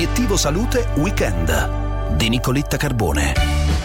Obiettivo Salute Weekend di Nicoletta Carbone.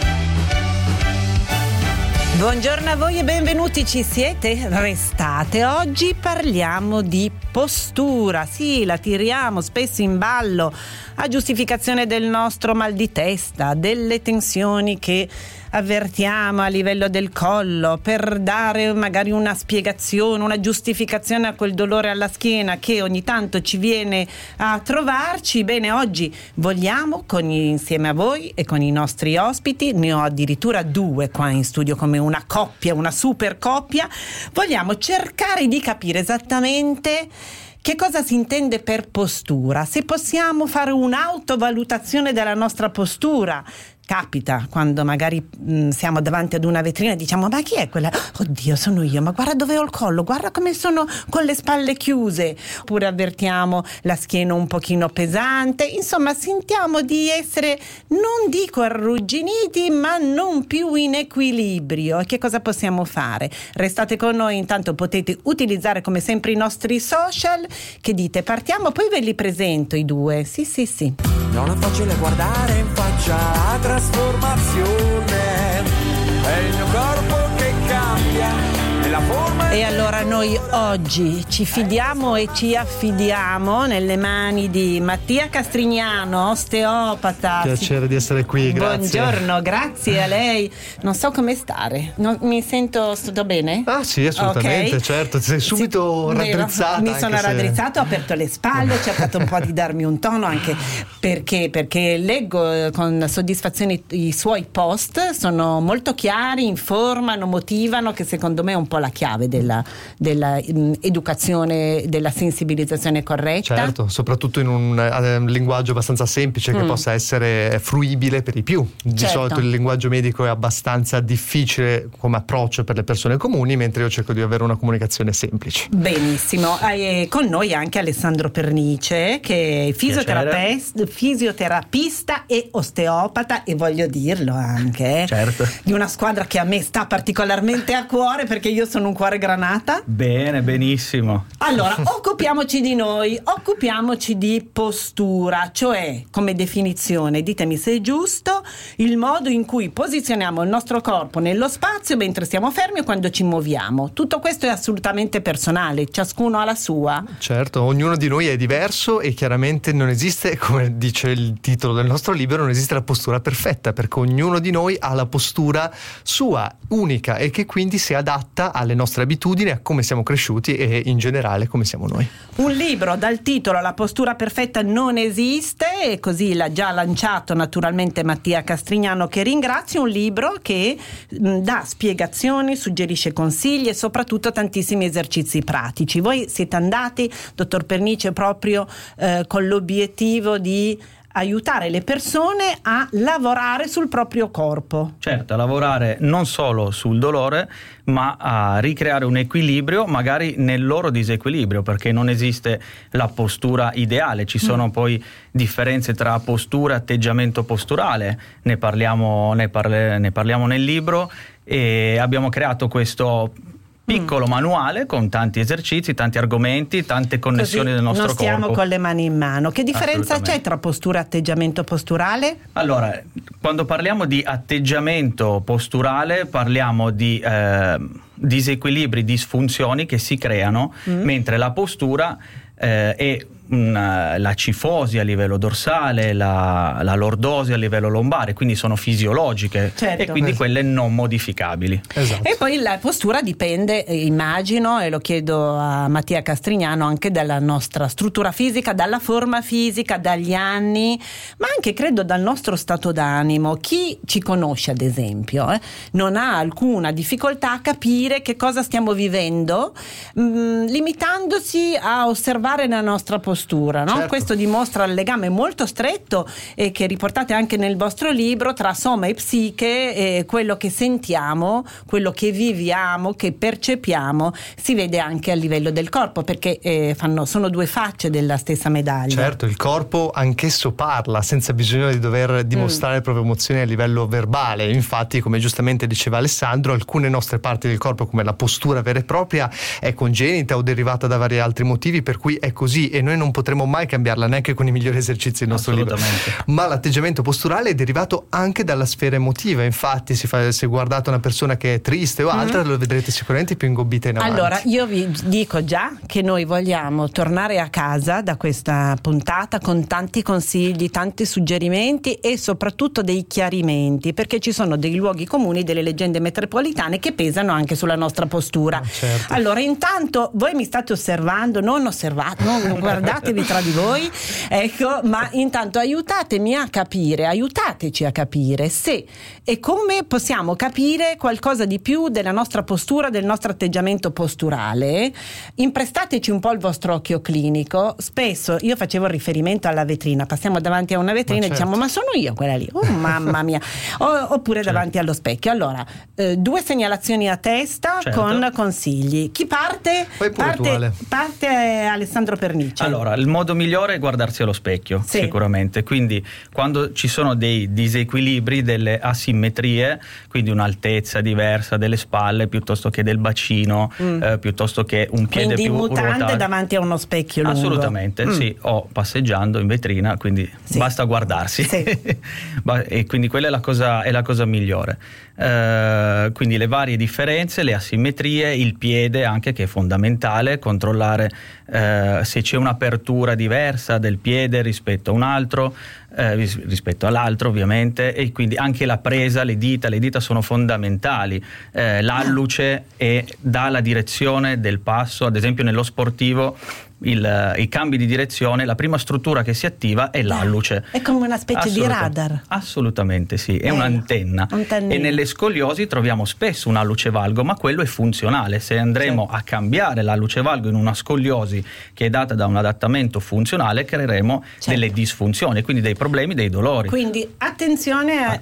Buongiorno a voi e benvenuti, ci siete? Restate. Oggi parliamo di postura. Sì, la tiriamo spesso in ballo a giustificazione del nostro mal di testa, delle tensioni che avvertiamo a livello del collo, per dare magari una spiegazione, una giustificazione a quel dolore alla schiena che ogni tanto ci viene a trovarci. Bene, oggi vogliamo, insieme a voi e con i nostri ospiti, ne ho addirittura 2 qua in studio come una coppia, una super coppia, vogliamo cercare di capire esattamente che cosa si intende per postura, se possiamo fare un'autovalutazione della nostra postura. Capita quando magari siamo davanti ad una vetrina e diciamo: ma chi è quella? Oddio, sono io, ma guarda dove ho il collo, guarda come sono con le spalle chiuse. Oppure avvertiamo la schiena un pochino pesante. Insomma, sentiamo di essere, non dico arrugginiti, ma non più in equilibrio. E che cosa possiamo fare? Restate con noi, intanto potete utilizzare come sempre i nostri social. Che dite? Partiamo, poi ve li presento i 2. Sì. Non è facile guardare in faccia la trasformazione, è il mio corpo che cambia nella forma. E allora noi oggi ci fidiamo e ci affidiamo nelle mani di Mattia Castrignano, osteopata. Piacere di essere qui, grazie. Buongiorno, grazie a lei. Non so come stare, mi sento, sto bene? Ah sì, assolutamente, okay. Certo, sei subito raddrizzata. Mi sono raddrizzata, ho aperto le spalle, ho cercato un po' di darmi un tono, anche perché leggo con soddisfazione i suoi post, sono molto chiari, informano, motivano, che secondo me è un po' la chiave della educazione, della sensibilizzazione corretta. Certo, soprattutto in un linguaggio abbastanza semplice che possa essere fruibile per i più. Di solito il linguaggio medico è abbastanza difficile come approccio per le persone comuni, mentre io cerco di avere una comunicazione semplice. Benissimo, con noi anche Alessandro Pernice, che è fisioterapista e osteopata, e voglio dirlo anche, certo, di una squadra che a me sta particolarmente a cuore, perché io sono un cuore granata. Bene, benissimo. Allora, occupiamoci di noi, occupiamoci di postura, cioè, come definizione, ditemi se è giusto, il modo in cui posizioniamo il nostro corpo nello spazio mentre stiamo fermi o quando ci muoviamo. Tutto questo è assolutamente personale, ciascuno ha la sua. Certo, ognuno di noi è diverso e chiaramente non esiste, come dice il titolo del nostro libro, non esiste la postura perfetta, perché ognuno di noi ha la postura sua, unica, e che quindi si adatta alle nostre abitudini, a come siamo cresciuti e in generale come siamo noi. Un libro dal titolo La postura perfetta non esiste, e così l'ha già lanciato naturalmente Mattia Castrignano, che ringrazio, un libro che dà spiegazioni, suggerisce consigli e soprattutto tantissimi esercizi pratici. Voi siete andati, dottor Pernice, proprio con l'obiettivo di aiutare le persone a lavorare sul proprio corpo. Certo, a lavorare non solo sul dolore, ma a ricreare un equilibrio magari nel loro disequilibrio, perché non esiste la postura ideale, ci sono poi differenze tra postura e atteggiamento posturale, ne parliamo nel libro, e abbiamo creato questo piccolo manuale con tanti esercizi, tanti argomenti, tante connessioni del nostro corpo. Non stiamo con le mani in mano. Che differenza c'è tra postura e atteggiamento posturale? Allora, quando parliamo di atteggiamento posturale parliamo di disequilibri, disfunzioni che si creano, mentre la postura è la cifosi a livello dorsale, la lordosi a livello lombare, quindi sono fisiologiche, certo, e quindi quelle non modificabili. Esatto. E poi la postura dipende, immagino, e lo chiedo a Mattia Castrignano, anche dalla nostra struttura fisica, dalla forma fisica, dagli anni, ma anche credo dal nostro stato d'animo. Chi ci conosce, ad esempio, non ha alcuna difficoltà a capire che cosa stiamo vivendo, limitandosi a osservare la nostra postura. No? Certo. Questo dimostra il legame molto stretto, e che riportate anche nel vostro libro, tra soma e psiche, quello che sentiamo, quello che viviamo, che percepiamo, si vede anche a livello del corpo, perché sono 2 facce della stessa medaglia. Certo, il corpo anch'esso parla senza bisogno di dover dimostrare le proprie emozioni a livello verbale. Infatti, come giustamente diceva Alessandro, alcune nostre parti del corpo, come la postura vera e propria, è congenita o derivata da vari altri motivi, per cui è così, e noi non non potremo mai cambiarla neanche con i migliori esercizi del nostro libro. Ma l'atteggiamento posturale è derivato anche dalla sfera emotiva. Infatti se guardate una persona che è triste o altra, lo vedrete sicuramente più ingobbita in avanti. Allora io vi dico già che noi vogliamo tornare a casa da questa puntata con tanti consigli, tanti suggerimenti e soprattutto dei chiarimenti, perché ci sono dei luoghi comuni, delle leggende metropolitane che pesano anche sulla nostra postura. Certo. Allora intanto voi mi state osservando, non guardatevi tra di voi, ecco, ma intanto aiutateci a capire se e come possiamo capire qualcosa di più della nostra postura, del nostro atteggiamento posturale. Imprestateci un po' il vostro occhio clinico. Spesso io facevo riferimento alla vetrina, passiamo davanti a una vetrina e diciamo: ma sono io quella lì, oh mamma mia. Oppure davanti allo specchio. Allora 2 segnalazioni a testa con consigli. Chi parte? Parte Alessandro Pernice. Allora, il modo migliore è guardarsi allo specchio, sicuramente. Quindi quando ci sono dei disequilibri, delle asimmetrie, quindi un'altezza diversa delle spalle piuttosto che del bacino, piuttosto che un piede quindi più mutande ruotato. Davanti a uno specchio lungo. Assolutamente, sì, o passeggiando in vetrina, quindi basta guardarsi. E quindi quella è la cosa migliore. Quindi le varie differenze, le asimmetrie, il piede anche, che è fondamentale, controllare se c'è un'apertura diversa del piede rispetto a un altro, rispetto all'altro ovviamente, e quindi anche la presa, le dita sono fondamentali, l'alluce dà la direzione del passo. Ad esempio nello sportivo i cambi di direzione, la prima struttura che si attiva è l'alluce. È come una specie di radar. Assolutamente sì, è un'antenna. E nelle scoliosi troviamo spesso un alluce valgo, ma quello è funzionale. Se andremo a cambiare l'alluce valgo in una scoliosi che è data da un adattamento funzionale, creeremo delle disfunzioni, quindi dei problemi, dei dolori. Quindi attenzione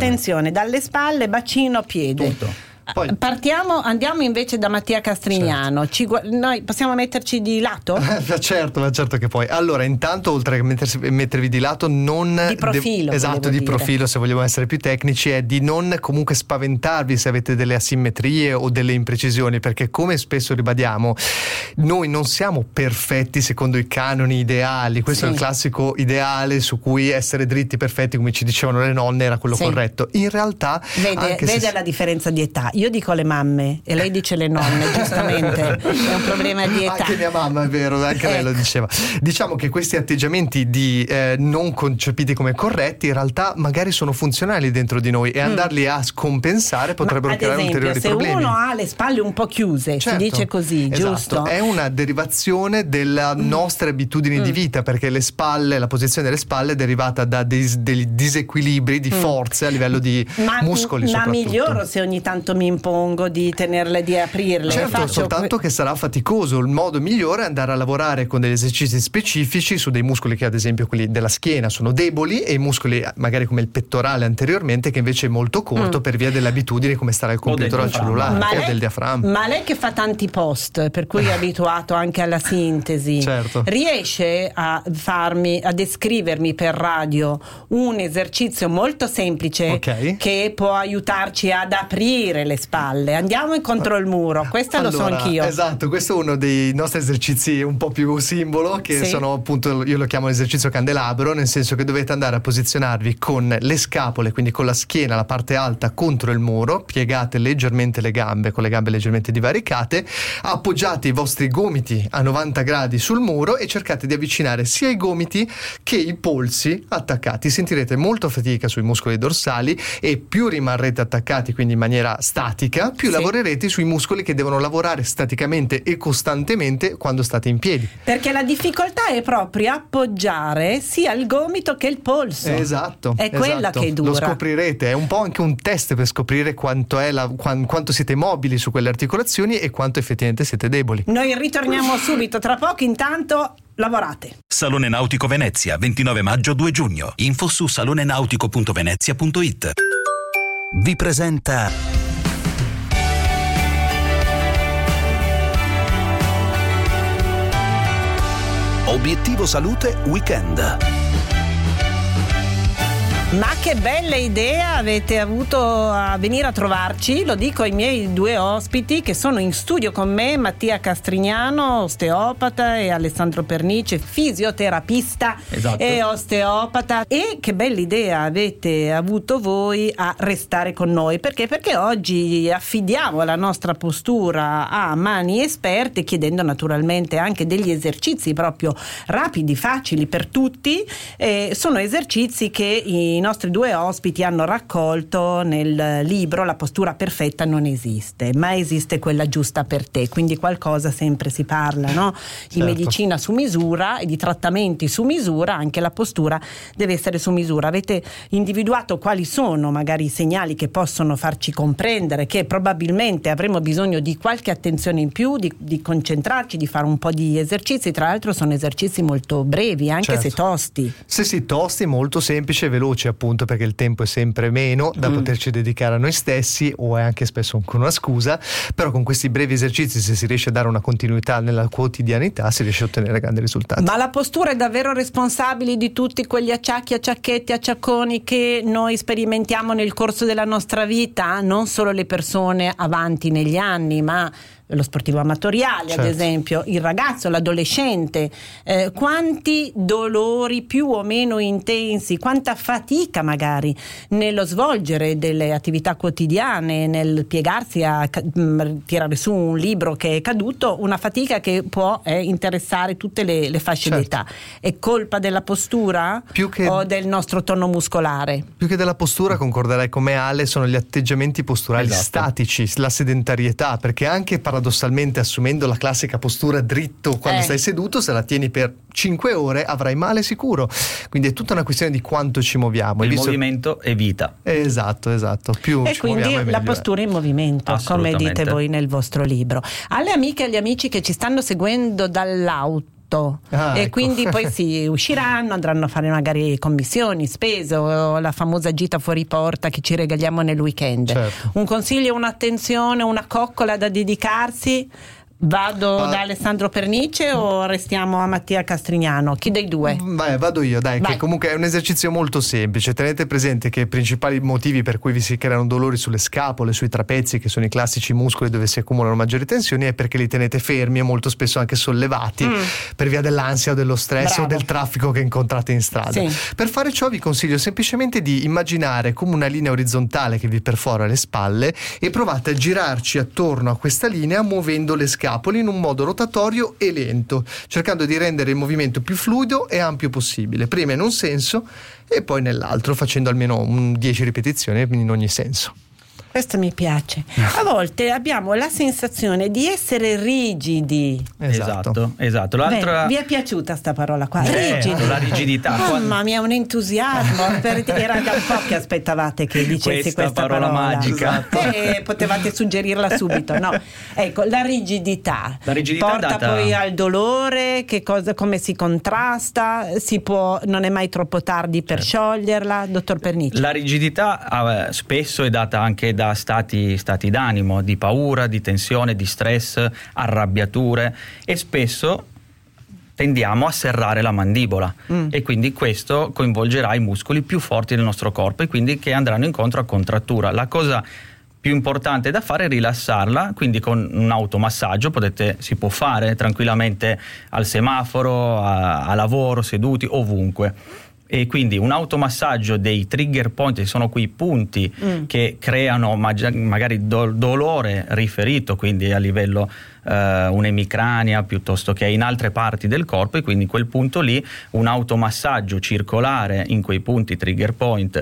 dalle spalle, bacino, piede. Tutto. Poi, andiamo invece da Mattia Castrignano. Noi possiamo metterci di lato? certo che poi. Allora, intanto, oltre a mettervi di lato, non di profilo. Profilo, se vogliamo essere più tecnici, è di non comunque spaventarvi se avete delle asimmetrie o delle imprecisioni, perché come spesso ribadiamo, noi non siamo perfetti secondo i canoni ideali. Questo è il classico ideale su cui essere dritti, perfetti, come ci dicevano le nonne, era quello corretto. In realtà vede la differenza di età. Io dico le mamme e lei dice le nonne, giustamente è un problema di età. Anche mia mamma, è vero, anche lei lo diceva. Diciamo che questi atteggiamenti non concepiti come corretti in realtà magari sono funzionali dentro di noi, e andarli a scompensare potrebbero creare ulteriori problemi. Se uno ha le spalle un po' chiuse, si dice così, giusto? È una derivazione delle nostre abitudini di vita, perché le spalle, la posizione delle spalle è derivata da dei disequilibri di forze a livello di muscoli soprattutto. Ma miglioro se ogni tanto mi impongo di tenerle, di aprirle. Certo, soltanto che sarà faticoso. Il modo migliore è andare a lavorare con degli esercizi specifici su dei muscoli che, ad esempio, quelli della schiena sono deboli, e i muscoli magari come il pettorale anteriormente, che invece è molto corto per via delle abitudini, come stare al computer o al cellulare, o del diaframma. Ma lei che fa tanti post, per cui è abituato anche alla sintesi, riesce a descrivermi per radio un esercizio molto semplice che può aiutarci ad aprire le spalle? Andiamo contro il muro, questo lo so anch'io. Esatto, questo è uno dei nostri esercizi un po' più simbolo, che sono appunto, io lo chiamo l'esercizio candelabro, nel senso che dovete andare a posizionarvi con le scapole, quindi con la schiena, la parte alta, contro il muro, piegate leggermente le gambe, con le gambe leggermente divaricate, appoggiate i vostri gomiti a 90 gradi sul muro e cercate di avvicinare sia i gomiti che i polsi attaccati. Sentirete molta fatica sui muscoli dorsali, e più rimarrete attaccati, quindi in maniera statica, più lavorerete sui muscoli che devono lavorare staticamente e costantemente quando state in piedi. Perché la difficoltà è proprio appoggiare sia il gomito che il polso. Esatto. È quella che dura. Lo scoprirete, è un po' anche un test per scoprire quanto siete mobili su quelle articolazioni e quanto effettivamente siete deboli. Noi ritorniamo subito, tra poco, intanto lavorate. Salone Nautico Venezia, 29 maggio 2 giugno. Info su salonenautico.venezia.it. Vi presenta Obiettivo Salute Weekend. Ma che bella idea avete avuto a venire a trovarci, lo dico ai miei due ospiti che sono in studio con me, Mattia Castrignano, osteopata, e Alessandro Pernice, fisioterapista e osteopata. E che bella idea avete avuto voi a restare con noi, perché oggi affidiamo la nostra postura a mani esperte, chiedendo naturalmente anche degli esercizi proprio rapidi, facili per tutti. Sono esercizi che i nostri due ospiti hanno raccolto nel libro La postura perfetta non esiste, ma esiste quella giusta per te. Quindi qualcosa sempre si parla, no? Di medicina su misura e di trattamenti su misura, anche la postura deve essere su misura. Avete individuato quali sono magari i segnali che possono farci comprendere che probabilmente avremo bisogno di qualche attenzione in più, di concentrarci, di fare un po' di esercizi. Tra l'altro sono esercizi molto brevi, anche se tosti. Sì, tosti, molto semplici e veloci, appunto perché il tempo è sempre meno da poterci dedicare a noi stessi, o è anche spesso con una scusa, però con questi brevi esercizi, se si riesce a dare una continuità nella quotidianità, si riesce a ottenere grandi risultati. Ma la postura è davvero responsabile di tutti quegli acciacchi, acciacchetti, acciacconi che noi sperimentiamo nel corso della nostra vita? Non solo le persone avanti negli anni, ma lo sportivo amatoriale, ad esempio, il ragazzo, l'adolescente. Quanti dolori più o meno intensi, quanta fatica magari nello svolgere delle attività quotidiane, nel piegarsi a tirare su un libro che è caduto, una fatica che può interessare tutte le fasce d'età. È colpa della postura o del nostro tono muscolare? Più che della postura, concorderei come Ale, sono gli atteggiamenti posturali statici, la sedentarietà, perché anche paradossalmente, assumendo la classica postura dritto quando stai seduto, se la tieni per 5 ore avrai male sicuro. Quindi è tutta una questione di quanto ci muoviamo. Il movimento è vita. Esatto. Più e ci quindi muoviamo, la postura in movimento, come dite voi nel vostro libro. Alle amiche e agli amici che ci stanno seguendo dall'auto, e quindi poi usciranno, andranno a fare magari commissioni, spese, o la famosa gita fuori porta che ci regaliamo nel weekend. Un consiglio, un'attenzione, una coccola da dedicarsi? Vado da Alessandro Pernice o restiamo a Mattia Castrignano? Chi dei due? Vado io, dai. Che comunque è un esercizio molto semplice. Tenete presente che i principali motivi per cui vi si creano dolori sulle scapole, sui trapezi, che sono i classici muscoli dove si accumulano maggiori tensioni, è perché li tenete fermi e molto spesso anche sollevati per via dell'ansia o dello stress o del traffico che incontrate in strada. Per fare ciò vi consiglio semplicemente di immaginare come una linea orizzontale che vi perfora le spalle e provate a girarci attorno a questa linea muovendo le scapole in un modo rotatorio e lento, cercando di rendere il movimento più fluido e ampio possibile, prima in un senso e poi nell'altro, facendo almeno 10 ripetizioni in ogni senso. Questo mi piace. A volte abbiamo la sensazione di essere rigidi. Esatto. Vi è piaciuta sta parola qua? Rigidi. La rigidità. Mamma mia, un entusiasmo. Era da un po' che aspettavate che dicessi questa parola magica. Potevate suggerirla subito, no? Ecco, la rigidità porta poi al dolore. Come si contrasta? Non è mai troppo tardi per scioglierla, dottor Pernice? La rigidità spesso è data anche da stati d'animo, di paura, di tensione, di stress, arrabbiature, e spesso tendiamo a serrare la mandibola e quindi questo coinvolgerà i muscoli più forti del nostro corpo e quindi che andranno incontro a contrattura. La cosa più importante da fare è rilassarla, quindi con un automassaggio si può fare tranquillamente al semaforo, a lavoro, seduti, ovunque. E quindi un automassaggio dei trigger point, che sono quei punti che creano magari dolore riferito, quindi a livello un'emicrania piuttosto che in altre parti del corpo, e quindi in quel punto lì un automassaggio circolare in quei punti trigger point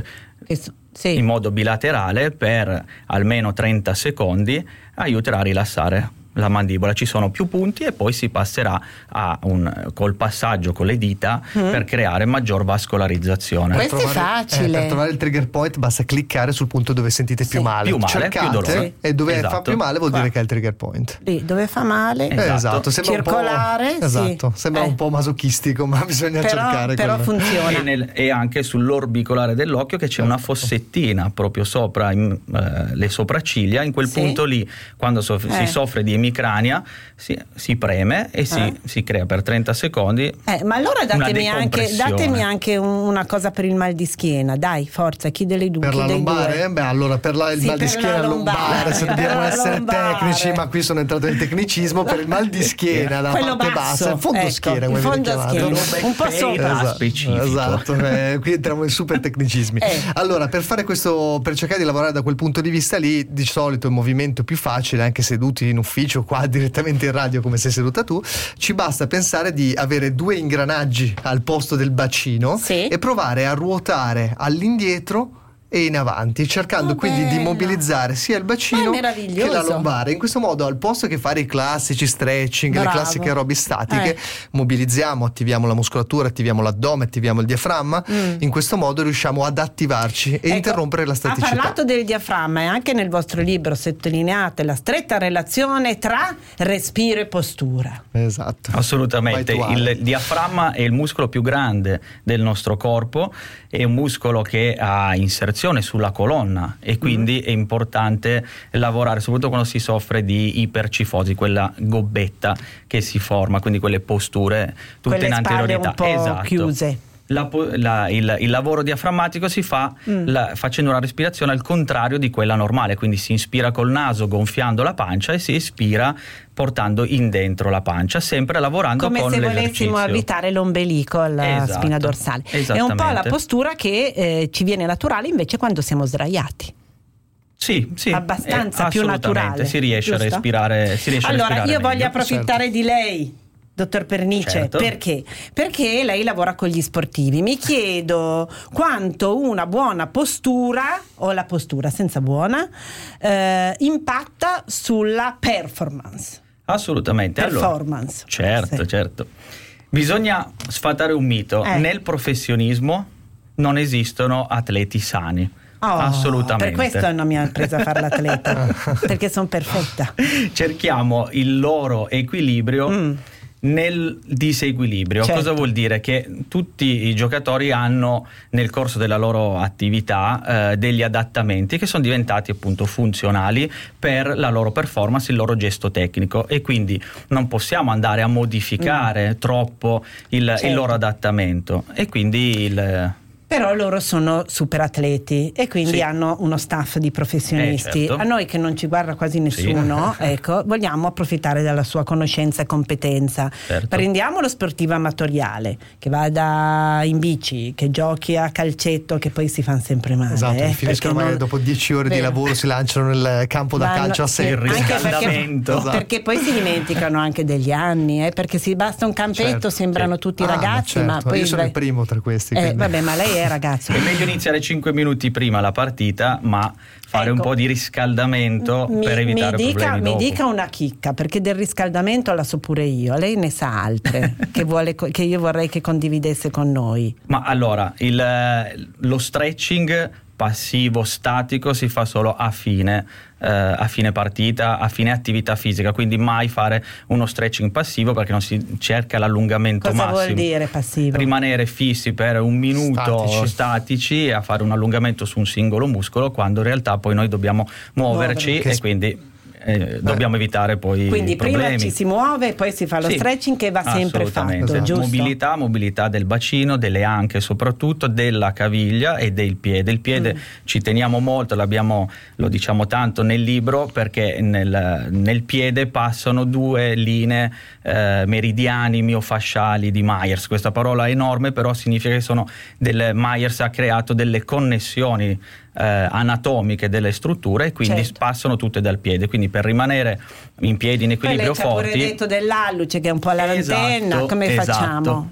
in modo bilaterale per almeno 30 secondi aiuterà a rilassare la mandibola. Ci sono più punti e poi si passerà col passaggio con le dita per creare maggior vascolarizzazione. Questo è facile. Per trovare il trigger point basta cliccare sul punto dove sentite più male. Cercate, più dolore. E dove fa più male vuol dire che è il trigger point. Lì dove fa male. Sembra circolare. Sembra un po' masochistico, ma bisogna cercare. Però funziona. E anche sull'orbicolare dell'occhio che c'è una fossettina proprio sopra le sopracciglia. In quel punto lì, quando si soffre di emicrania, si preme e si crea per 30 secondi. Ma allora datemi anche una cosa per il mal di schiena, dai, forza, chi delle due? Per la lombare? Beh, allora per il mal di schiena lombare, se dobbiamo essere tecnici, ma qui sono entrato nel tecnicismo. Per il mal di schiena, la quello parte basso, bassa, il fondo schiena, come viene chiamato, un po' sopra. Esatto, qui entriamo in super tecnicismi. Allora, per fare questo, per cercare di lavorare da quel punto di vista lì, di solito il movimento più facile, anche seduti in ufficio, qua direttamente in radio come sei seduta tu, ci basta pensare di avere 2 ingranaggi al posto del bacino e provare a ruotare all'indietro e in avanti, cercando quindi di mobilizzare sia il bacino che la lombare. In questo modo, al posto che fare i classici stretching, le classiche aerobi statiche, mobilizziamo, attiviamo la muscolatura, attiviamo l'addome, attiviamo il diaframma. In questo modo riusciamo ad attivarci e interrompere la staticità. Ha parlato del diaframma e anche nel vostro libro sottolineate la stretta relazione tra respiro e postura. Esatto. Assolutamente. Il diaframma è il muscolo più grande del nostro corpo, è un muscolo che ha inserzione sulla colonna e quindi è importante lavorare, soprattutto quando si soffre di ipercifosi, quella gobbetta che si forma, quindi quelle posture tutte quelle in anteriorità, un po' chiuse. Il lavoro diaframmatico si fa facendo una respirazione al contrario di quella normale, quindi si inspira col naso gonfiando la pancia e si espira portando in dentro la pancia, sempre lavorando come con se l'esercizio. volessimo avvitare l'ombelico alla spina dorsale. È un po' la postura che ci viene naturale invece quando siamo sdraiati. Sì, abbastanza più naturale. Si riesce a respirare. Allora, io voglio meglio. approfittare di lei, dottor Pernice, perché lei lavora con gli sportivi. Mi chiedo quanto una buona postura o la postura senza buona impatta sulla performance. Assolutamente. Performance. Allora, certo. Bisogna sfatare un mito. Nel professionismo non esistono atleti sani. Assolutamente. Per questo non mi ha preso a fare l'atleta, perché sono perfetta. Cerchiamo il loro equilibrio nel disequilibrio. Cosa vuol dire? Che tutti i giocatori hanno nel corso della loro attività degli adattamenti che sono diventati appunto funzionali per la loro performance, il loro gesto tecnico, e quindi non possiamo andare a modificare troppo il loro adattamento, e quindi però loro sono super atleti e quindi hanno uno staff di professionisti. A noi che non ci guarda quasi nessuno, vogliamo approfittare della sua conoscenza e competenza. Prendiamo lo sportivo amatoriale che vada in bici, che giochi a calcetto, che poi si fanno sempre male. Esatto, finiscono magari dopo 10 ore di lavoro, si lanciano nel campo da calcio a 6. Il riscaldamento. Perché poi si dimenticano anche degli anni, perché si basta un campetto, sembrano tutti ragazzi, ma poi io sono il primo tra questi. Vabbè, ma lei è ragazzo. È meglio iniziare 5 minuti prima la partita, ma fare un po' di riscaldamento per evitare problemi dopo. Mi dica una chicca, perché del riscaldamento la so pure io, lei ne sa altre che io vorrei che condividesse con noi. Ma allora, lo stretching passivo statico si fa solo a fine partita, a fine attività fisica, quindi mai fare uno stretching passivo, perché non si cerca l'allungamento massimo. Cosa vuol dire passivo? Rimanere fissi per un minuto statici e a fare un allungamento su un singolo muscolo, quando in realtà poi noi dobbiamo muoverci e quindi dobbiamo evitare poi quindi problemi. Prima ci si muove e poi si fa lo stretching, che va sempre fatto, giusto? Mobilità del bacino, delle anche, soprattutto della caviglia e del piede. Il piede ci teniamo molto, lo diciamo tanto nel libro, perché nel piede passano 2 linee meridiani miofasciali di Myers. Questa parola è enorme, però significa che Myers ha creato delle connessioni anatomiche delle strutture, e quindi passano tutte dal piede, quindi per rimanere in piedi in equilibrio forti. Lei ci ha pure detto dell'alluce, che è un po' la lanterna. Come facciamo?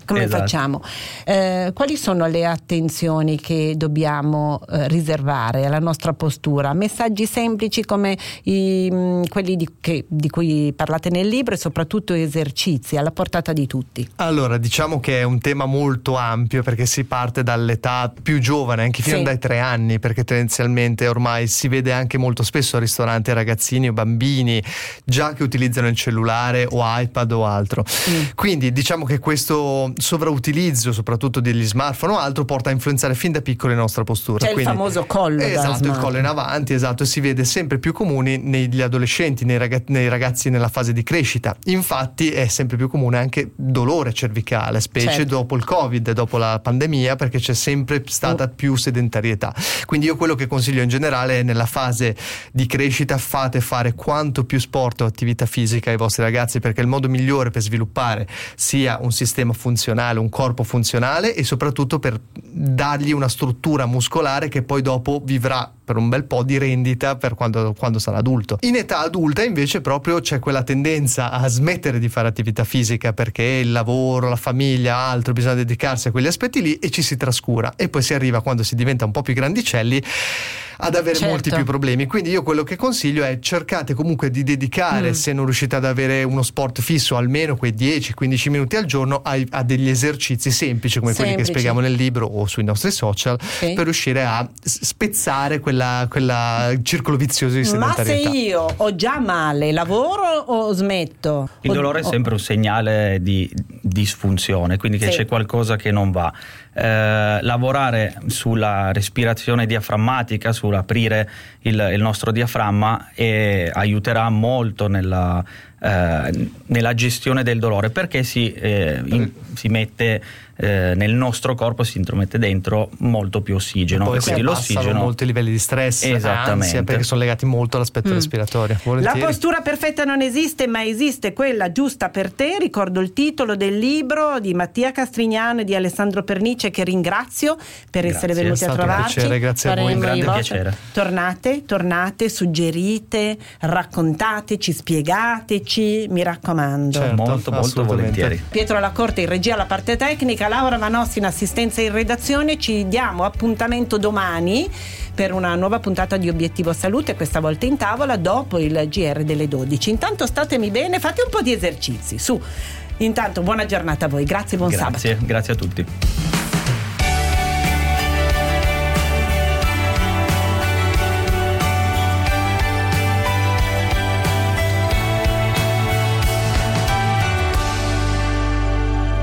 Quali sono le attenzioni che dobbiamo riservare alla nostra postura? Messaggi semplici come quelli di cui parlate nel libro, e soprattutto esercizi alla portata di tutti. Allora, diciamo che è un tema molto ampio, perché si parte dall'età più giovane, anche fino dai 3 anni, perché tendenzialmente ormai si vede anche molto spesso al ristorante ragazzini o bambini già che utilizzano il cellulare o iPad o altro. Quindi diciamo che questo sovrautilizzo soprattutto degli smartphone o altro porta a influenzare fin da piccoli la nostra postura. C'è il famoso collo da esatto, il collo in avanti, esatto, si vede sempre più comuni negli adolescenti, nei ragazzi nella fase di crescita. Infatti è sempre più comune anche dolore cervicale, specie dopo il Covid, dopo la pandemia, perché c'è sempre stata più sedentarietà. Quindi io quello che consiglio in generale è nella fase di crescita fate fare quanto più sport o attività fisica ai vostri ragazzi, perché è il modo migliore per sviluppare sia un sistema funzionale, un corpo funzionale e soprattutto per dargli una struttura muscolare che poi dopo vivrà per un bel po' di rendita per quando sarà adulto. In età adulta invece proprio c'è quella tendenza a smettere di fare attività fisica perché il lavoro, la famiglia, altro, bisogna dedicarsi a quegli aspetti lì e ci si trascura e poi si arriva quando si diventa un po' più grandicelli ad avere molti più problemi. Quindi io quello che consiglio è cercate comunque di dedicare, se non riuscite ad avere uno sport fisso, almeno quei 10-15 minuti al giorno a degli esercizi semplici come quelli che spieghiamo nel libro o sui nostri social per riuscire a spezzare quella circolo vizioso di sedentarietà. Ma se io ho già male, lavoro o smetto? Il dolore è sempre un segnale di disfunzione, quindi che c'è qualcosa che non va. Lavorare sulla respirazione diaframmatica, sull'aprire il nostro diaframma aiuterà molto nella gestione del dolore, perché si mette nel nostro corpo, si intromette dentro molto più ossigeno, poi e quindi l'ossigeno molti livelli di stress, ansia, perché sono legati molto all'aspetto respiratorio. La postura perfetta non esiste, ma esiste quella giusta per te. Ricordo il titolo del libro di Mattia Castrignano e di Alessandro Pernice, che ringrazio per essere venuti a trovarci. Piacere, grazie a voi, un grande piacere. Tornate, suggerite, raccontateci, spiegateci, mi raccomando. Molto volentieri. Pietro Lacorte in regia alla parte tecnica, Laura Vanossi in assistenza in redazione. Ci diamo appuntamento domani per una nuova puntata di Obiettivo Salute, questa volta in tavola dopo il GR delle 12. Intanto statemi bene, fate un po' di esercizi, su. Intanto buona giornata a voi, grazie, buon sabato. Grazie a tutti.